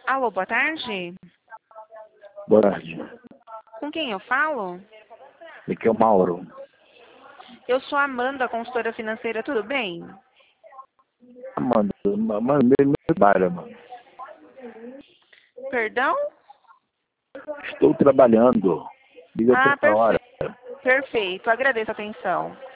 Alô, boa tarde. Boa tarde. Com quem eu falo? Aqui é o Mauro. Eu sou a Amanda, consultora financeira, tudo bem? Mano, meu trabalho, mano. Perdão? Estou trabalhando. Liga Ah, toda hora. perfeito. Perfeito, agradeço a atenção.